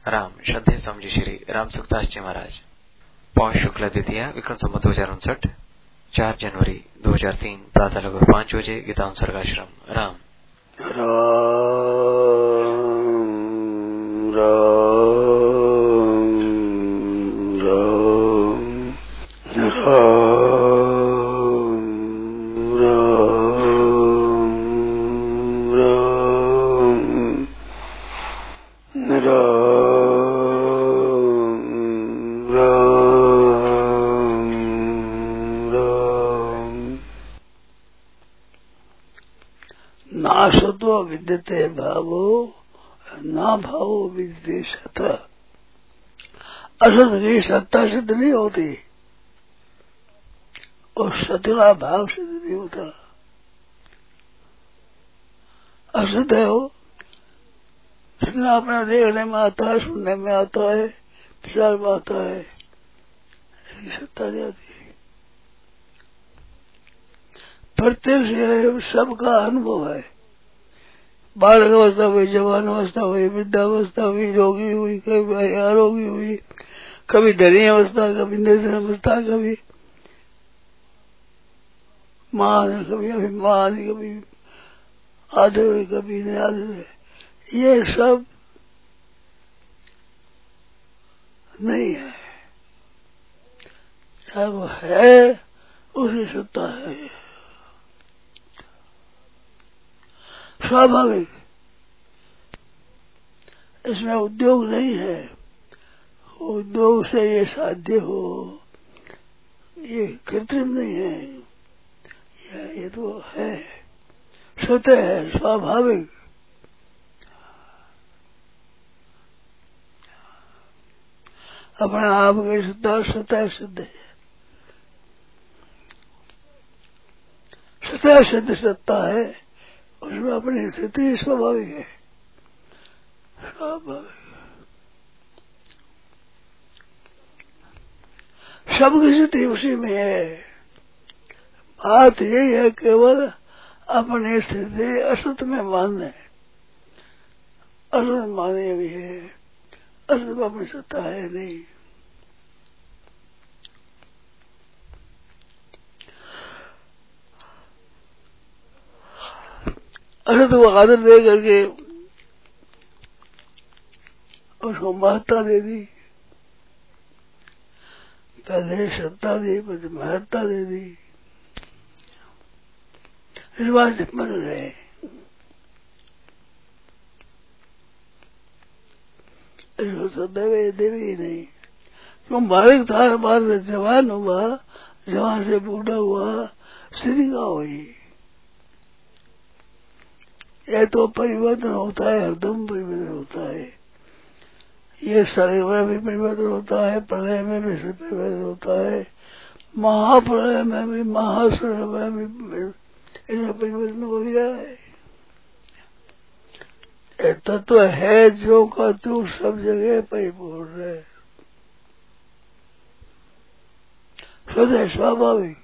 राम श्रद्धेय स्वामी श्री राम सुखदास जी महाराज। पौष शुक्ल द्वितीया विक्रम संवत 2059 4 जनवरी 2003 प्रातः लगभग 5 बजे गीतांश सर्गाश्रम। राम नासतो विद्यते भावो ना भावो विद्यते सत। असत की सत्ता सिद्ध नहीं होती और सत का भाव सिद्ध नहीं होता। असत है वो अपना देखने में आता है, सुनने में आता है, विचार में आता है, इसकी सत्ता नहीं आती। प्रत्यक्ष सबका अनुभव है। बालक अवस्था हुई, जवान अवस्था हुई, वृद्धावस्था हुई, रोगी हुई, कभी अरोगी हुई, कभी धनी अवस्था, कभी निर्धन अवस्था, कभी मान, कभी अभिमान, कभी आदर, कभी निरादर। ये सब नहीं है। चाहे वो है उसकी सत्ता है स्वाभाविक। इसमें उद्योग नहीं है। उद्योग से ये साध्य हो, ये कृत्रिम नहीं है। ये तो है, स्वतः है, स्वाभाविक। अपने आप की सत्ता स्वतः सिद्ध है। स्वतः सिद्ध सत्ता है, उसमें अपनी स्थिति स्वाभाविक है। स्वाभाविक सबकी स्थिति उसी में है। बात यही है केवल अपनी स्थिति असत में मानने, असत माने भी है, असत में अपनी सत्ता है नहीं। असत को आदर दे करके उसको महत्ता दे दी, पहले सत्ता दी, फिर महत्ता दे दी। इस बात से मर गए। इसको तो देवी ही नहीं। क्यों बालक था, बाल से जवान हुआ, जवान से बूढ़ा हुआ, स्थिति का हुई। ये तो परिवर्तन होता है, हरदम परिवर्तन होता है। ये शरीर में भी परिवर्तन होता है, प्रलय में भी परिवर्तन होता है, महाप्रलय में भी, महाशय में भी इसमें परिवर्तन हो गया है। एक तत्व है जो का तू सब जगह परिपूर्ण है, स्वतः स्वाभाविक।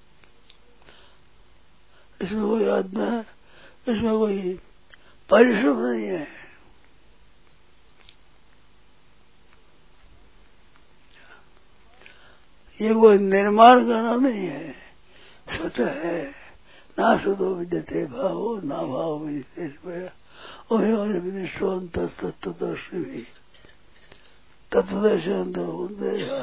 इसमें कोई आज्ञा है, इसमें कोई परिश्रम नहीं है। ये कोई निर्माण करना नहीं है, स्वतः है। ना सुधो विद्यते भावो ना भाव विदिते विनिष्ठों तत्वदर्शी भी तत्वदर्शन है।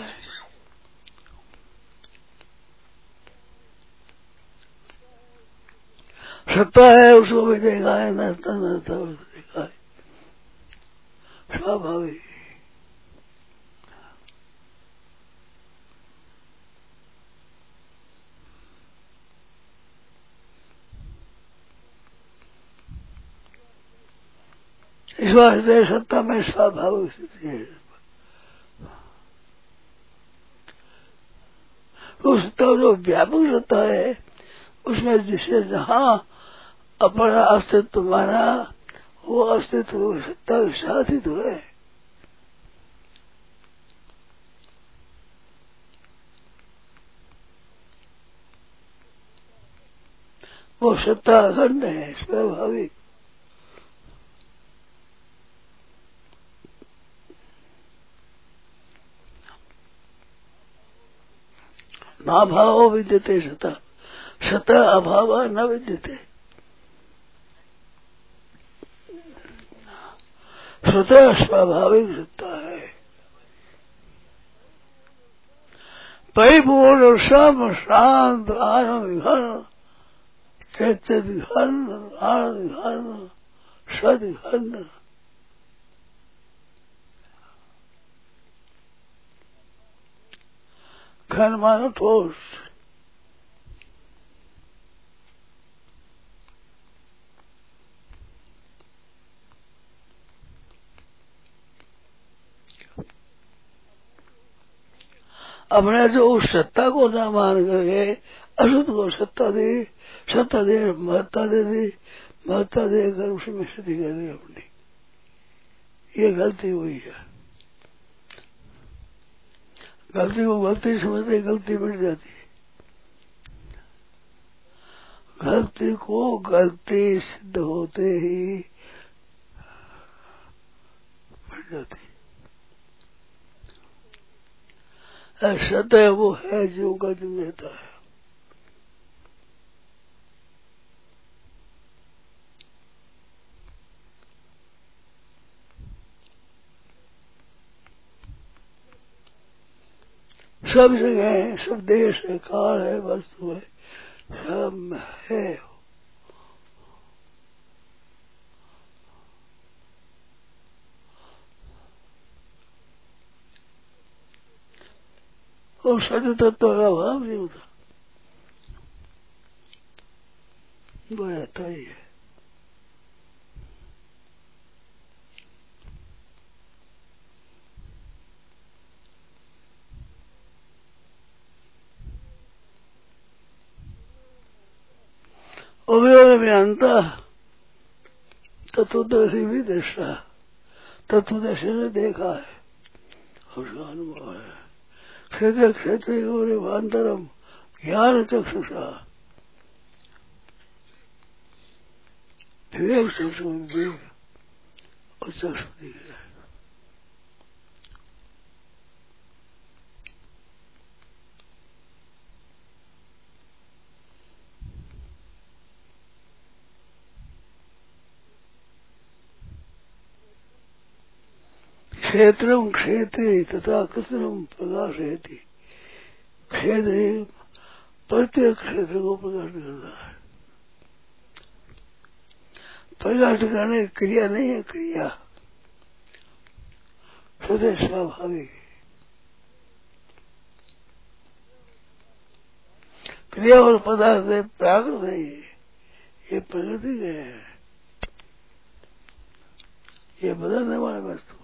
सत्ता है उसको भी देखा है, नष्टा नष्टा उसको देखा है, स्वाभाविक। इस वास्ते सत्ता में स्वाभाविक स्थिति है। वो सत्ता जो व्यापक सत्ता है, उसमें जिसे जहाँ अपना अस्तित्व माना, वो अस्तित्व सत्ता के साथ ही तो है। वो सत्ता अखंड है, स्वाभाविक। नाभावो विद्यते सता, सता अभाव न विद्यते। स्वतः स्वाभाविक सत्ता है, परिपूर्ण सम शांत आनंद विघन, चैत्य विघन, आनंद विघन, सद विघन। घन मानो ठोस, अपने जो उस सत्ता को न मान करके अशुद्ध को सत्ता दे महत्ता दे दी, महत्ता देकर उसमें स्थिति कर दी अपनी, ये गलती हुई है। गलती को गलती समझते गलती मिट जाती है, गलती को गलती सिद्ध होते ही मिट जाती है। सत्य वो है जो गति देता है। सब जगह है, सब देश है, काल है, वस्तु है, सब है। और सत्य तत्व का भाव नहीं होता, वो रहता ही है। अवयव में अंता तत्वदर्शी भी दृष्टा, तत्वदर्शी ने देखा है, उसका अनुभव है। क्षेत्र क्षेत्र अंतरम ज्ञान चक्षुषा, विवेक चक्षु में विवेक और चक्षु दिख रहा है। क्षेत्रम क्षेत्री तथा कृष्णम प्रकाशयति, क्षेत्र प्रत्येक क्षेत्र को प्रकाश करता है। प्रकाश करने की क्रिया नहीं है, क्रिया स्वतः स्वाभाविक है। क्रिया और पदार्थ है, प्राकृत नहीं है, ये प्रकृति है, ये बदलने वाले वस्तु है।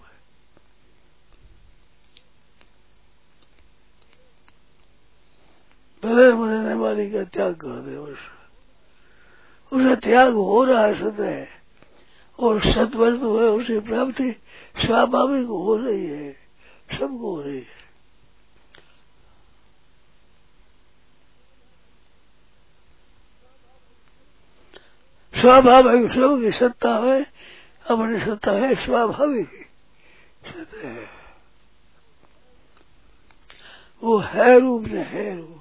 बदलने वाली का त्याग कर दे, उसका त्याग हो रहा है सतह, और सत वस्तु है, उसकी प्राप्ति स्वाभाविक हो रही है, सबको हो रही है। स्वाभाविक सबकी सत्ता है, अपनी सत्ता है स्वाभाविक सत्ता है, वो है रूप में है रूप।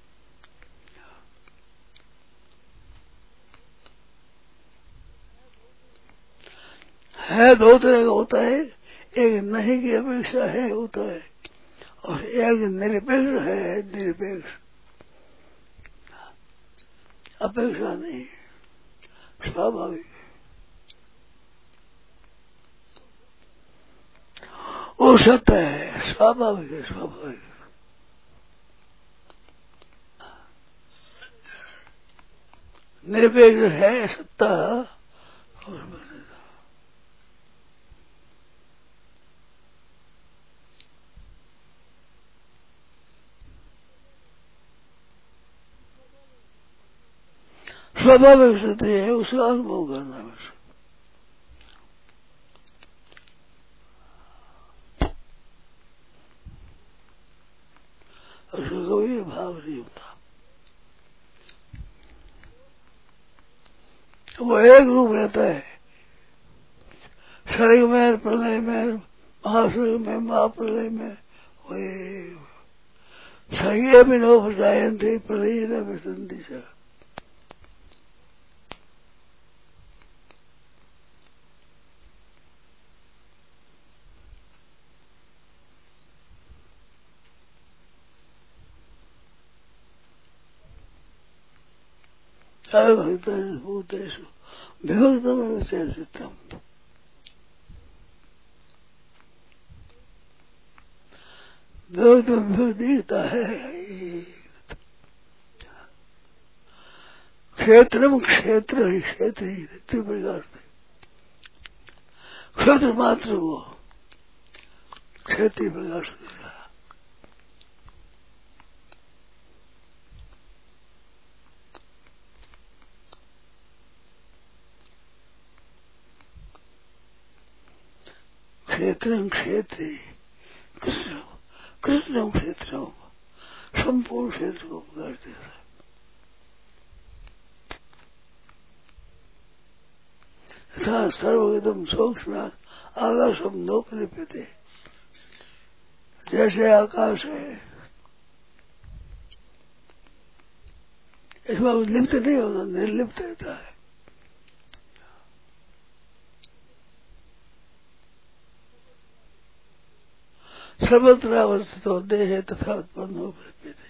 है दो तरह का होता है, एक नहीं की अपेक्षा है होता है, और एक निरपेक्ष है, निरपेक्ष अपेक्षा नहीं, स्वाभाविक। वो सत्य है, स्वाभाविक है, स्वाभाविक। निरपेक्ष है सत्ता, और स्वाभाविक सत्य है, उसका अनुभव करना है बस। उसका कोई भाव नहीं होता, वो एक रूप रहता है। सर्ग में, प्रलय में, महासर्ग में, महाप्रलय में, वो संयमिनोपजायन्ते प्रलयेन विसन्ति च। अविभक्तेषु भूतेषु विभक्तमेव चेतसिद्धम्। विभक्त में विभक्त दिखता है। क्षेत्रम क्षेत्र ही प्रकार से क्षेत्र मात्र को क्षेत्रीय प्रकार से देखा। क्षेत्रम क्षेत्री कृष्ण क्षेत्र संपूर्ण क्षेत्र को पकड़ देता है। यथा सर्वगतम सूक्ष्म आकाशम नोपलिप्यते, जैसे आकाश है इसमें लिप्त नहीं होता, निर्लिप्त रहता है। सर्वत्र अवस्थित होते हैं तथा उत्पन्न हो प्रत्येक।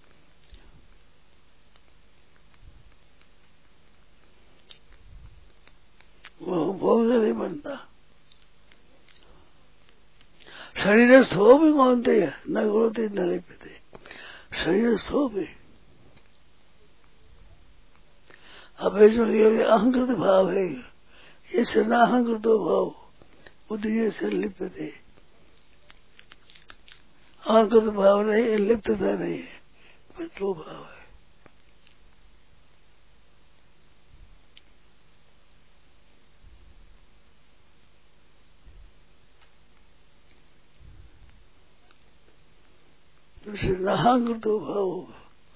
वो भोग से नहीं बनता। शरीरस्थ हो भी मानते हैं, न गुणते न लिपते। शरीरस्थ हो भी अब इसमें ये अहंकृत भाव है, इससे न अहंकृत भाव बुद्धि से लिपते। अहंकृत भाव नहीं, लिप्तता नहीं है, बस वो भाव है। जैसे अहंकृत भाव होगा,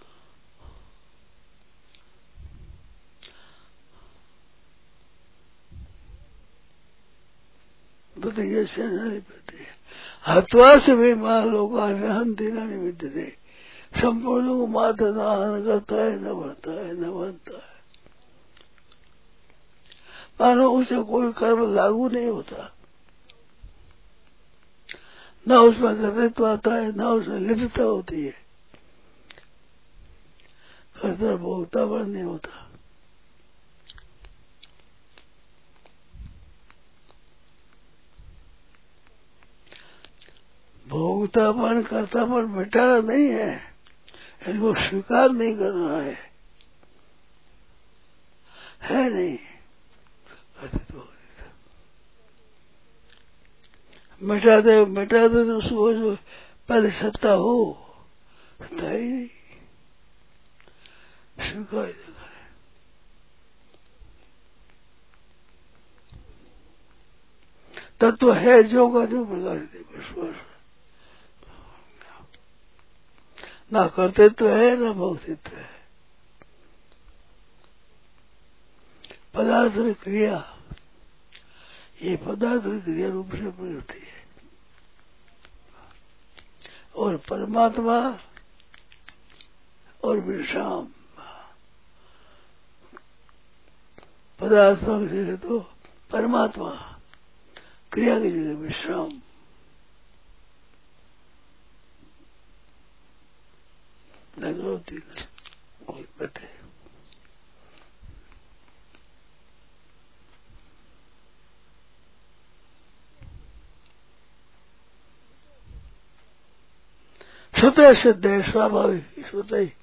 बुद्धि से न लिपते। हत्वा से भी मां लोग हंती न निमित्ते। संपूर्ण को मात्र न हन करता है, न बढ़ता है, न बनता है। मानो उसे कोई कर्म लागू नहीं होता, न उसमें कर्तृत्व आता है, न उसमें लिप्तता होती है। कर्ता भोक्तापन नहीं होता। भोक्तापन कर्तापन मिटाना नहीं है, इनको स्वीकार नहीं करना है नहीं। मिटा दे तो उसको जो पहले सत्ता हो, सत्ता ही नहीं, स्वीकार नहीं। तत्व है जो का जो प्रकार दे विश्वास, ना कर्तृत्व है ना भोक्तृत्व है। पदार्थ क्रिया, ये पदार्थ क्रिया रूप से प्रवृत्ति है। और परमात्मा और विश्राम, पदार्थों की जगह तो परमात्मा, क्रिया की जगह विश्राम। नगरोती कोई बते स्वतः सिद्ध है, स्वाभाविक स्वतः ही।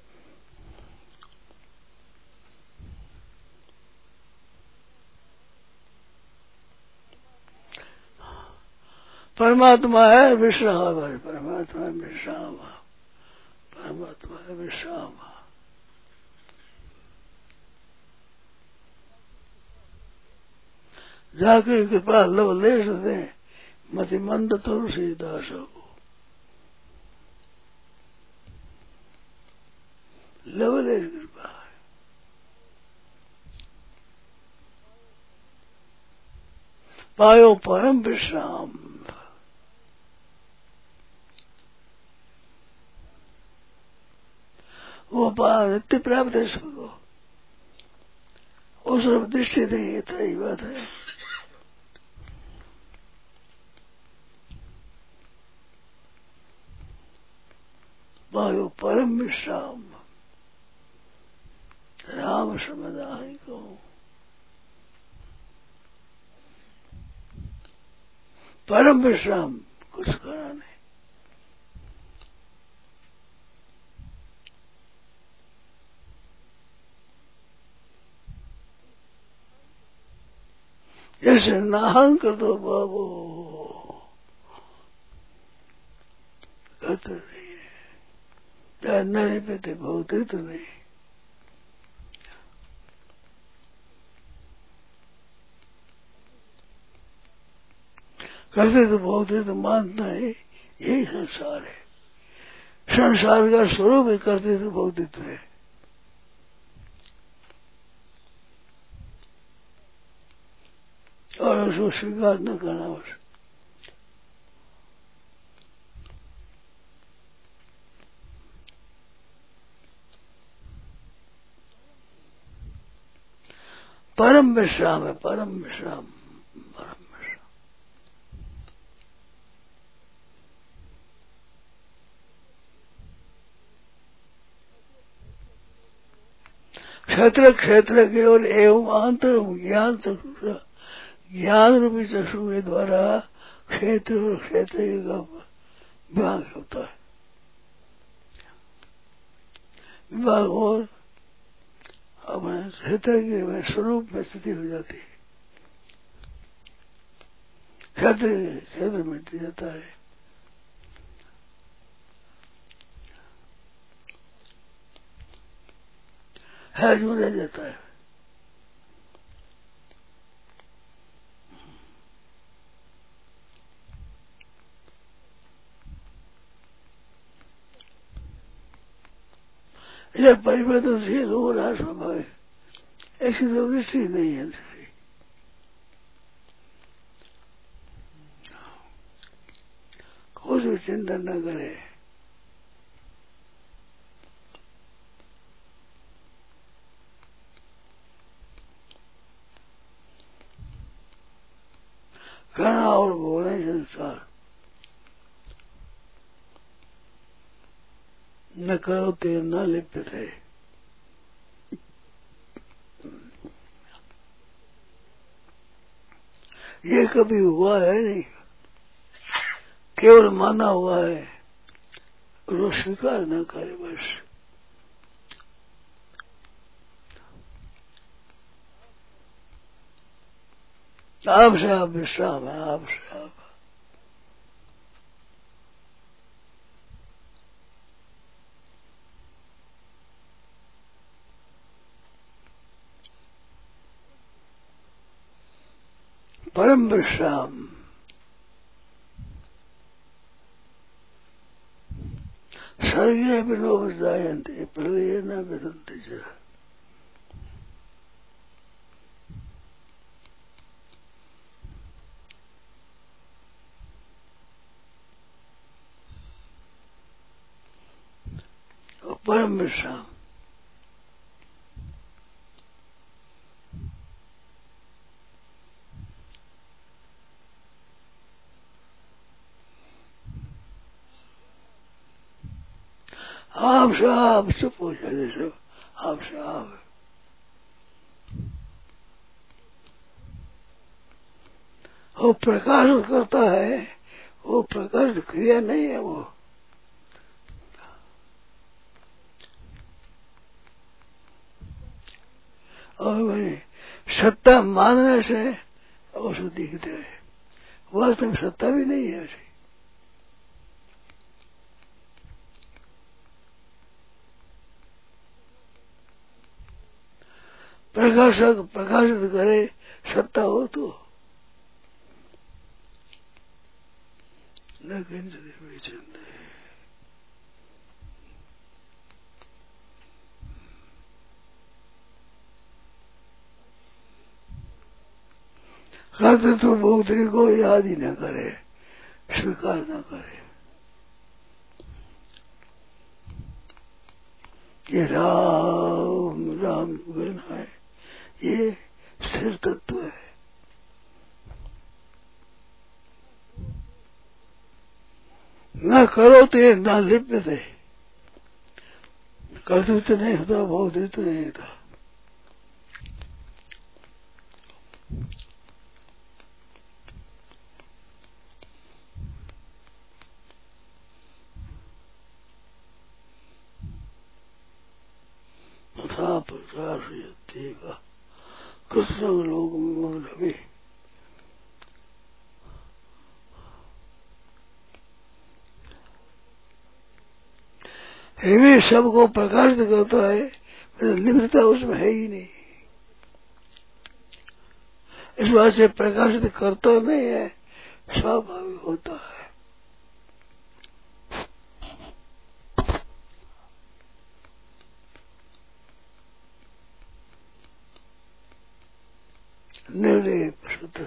परमात्मा है विश्राम है, परमात्मा है विश्राम, परमात्मा है विश्राम। जाके कृपा लवलेश दे मति मंद तुलसीदास को, लवलेश कृपा है। पायो परम विश्राम, वो नित्य प्राप्त है सबको, उस दृष्टि नहीं है, सही बात है। वायु परम विश्राम राम समदाय को, परम विश्राम, कुछ करा नहीं। जैसे नाहं कर दो बाबू, कहते नहीं है, चाहे नहीं पीते भोगते तो नहीं। करते तो भोगते तो मानना है, यही संसार है। संसार का स्वरूप ही करते तो भोगते तो है। और उसको स्वीकार न करना बस। परम विश्राम है, परम विश्राम, परम विश्राम। क्षेत्र क्षेत्र केवल एवं अंतर ज्ञान चक्षु, ज्ञान रूपी चक्षु के द्वारा क्षेत्र और क्षेत्र का विभाग होता है। विभाग और अपने क्षेत्र के स्वरूप में स्थिति हो जाती है, क्षेत्र मिट जाता है जो रह जाता है। यह परिवर्तनशील हो रहा स्वभाव, ऐसी तो दृष्टि नहीं है। कुछ भी चिंता न करे, कहना और बोले संसार न करो तेर न लिप्यते। ये कभी हुआ है नहीं, केवल माना हुआ है, उसको स्वीकार न करे बस। आप से आप विश्राम है, आप से आप परम विश्राम। सर्गे विनोदायन्ते प्रलये न विदन्ति च। परम विश्राम आप से आप चुप हो जाए, सब आप से आप। वो प्रकाश करता है, वो प्रकाश क्रिया नहीं है। वो और सत्ता मानने से उसको दिखते है, वास्तव में सत्ता भी नहीं है ऐसी। प्रकाशित करे सत्ता हो तो न चंद करते तो भोक्तृ को याद ही न करे, स्वीकार न करे। कि राम राम कहना है, ये स्थिर तत्व है। न करो ते न लिप्यते, कर्तृत्व नहीं होता, भौतित्व नहीं होता। तथा प्रकाश देगा कृष्ण लोक में रवि। हेवी सबको प्रकाशित करता है, निवृत्ता उसमें है ही नहीं। इस बात से प्रकाशित करता नहीं है, स्वाभाविक होता है। निर्लेप शुद्ध।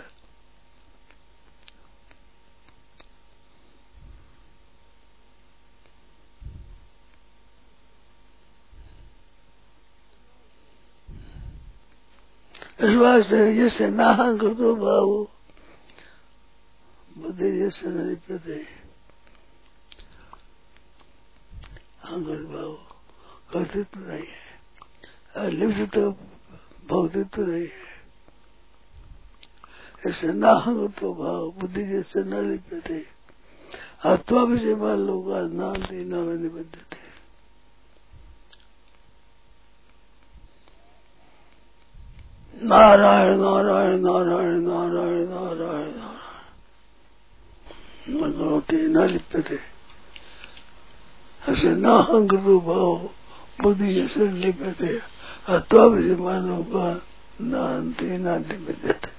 इस बात से जैसे नाहं कर दो भाव बुद्धि जैसे न लिप्यते, अहंकृत भाव कर्तृत्व नहीं है, लिप्त भौतित्व नहीं है। ऐसे नाहं तो भाव बुद्धि जैसे न लिप्यते, आत्मा विषय मान लोग नान्ति न निबद्धते। नारायण नारायण नारायण नारायण नारायण नारायण न करोते न लिप्यते। ऐसे नाहंकृतो भाव बुद्धि जैसे लिप्यते, आत्मा विषय मान लोग नान्ति न निबद्धते।